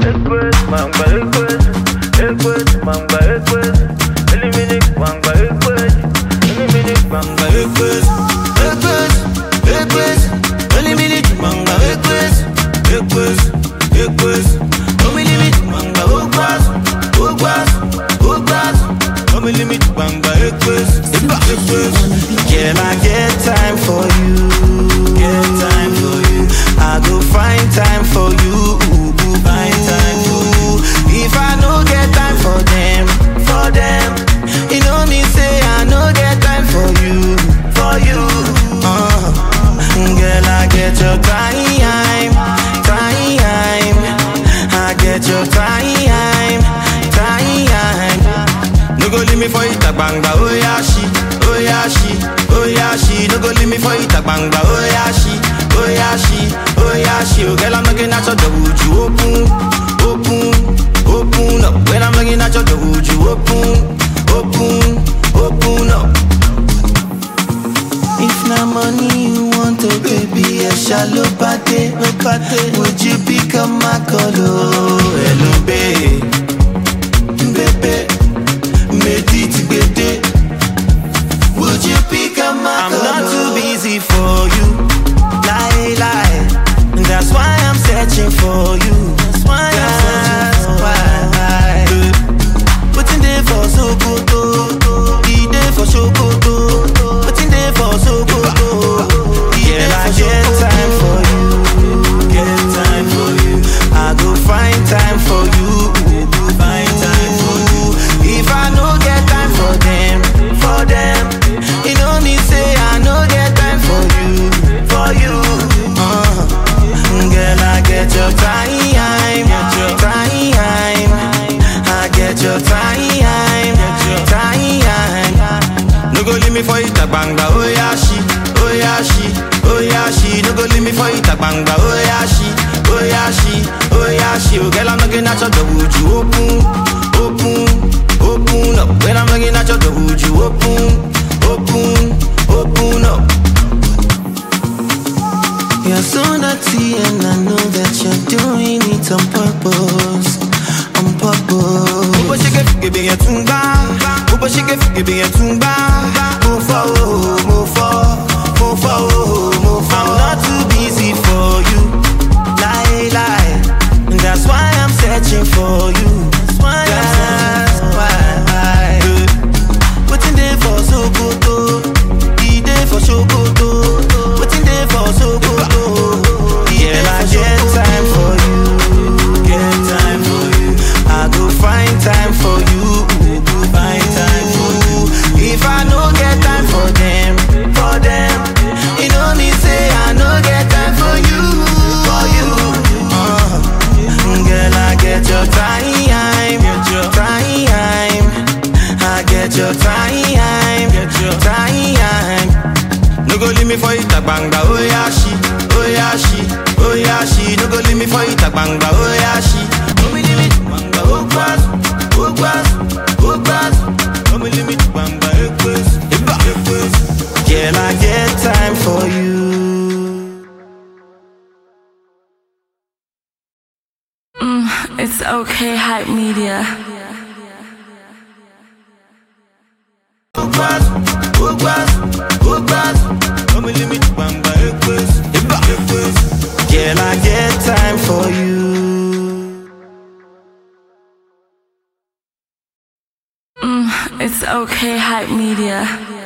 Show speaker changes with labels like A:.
A: Would you become my color? Hello, babe. Would you become my color? I'm not too busy for you. Lie. That's why I'm searching for you. That's why Waiting there for so good. Be there for so good. Waiting there for so good. I get time for you. Get time for you. I go find time for you. Find time for you. If I no get time for them, you know me say I no get time for you. Girl, I get your time. I get your time. No go leave me for it, banga. Oh yeah, she. No go leave me for it, banga. Oh yeah, she. Oh girl, I'm looking at your door. Would you open up? When I'm looking at your door, would you open up? You're so naughty and I know that you're doing it on purpose. Upo shike be a tumba. Move forward. I'm not too busy for you. Lie. That's why I'm searching for you. That's why. Waiting there for so good. Be there for so good. Waiting there for so good. I get time for you. Get time for you. I go find time for you. Find time for you. If I no get time for them, you know me say I no get time for you. Girl, I get your time. I get your time. No go leave me for it, banga. Oh yeah, she. No go leave me for it, banga. Oh yeah, she. No me leave it, banga. Oh grass. No me leave it, banga. Girl, I get time for you.
B: It's okay, Hype Media.
A: Girl, I get time for you.
B: It's okay, Hype Media.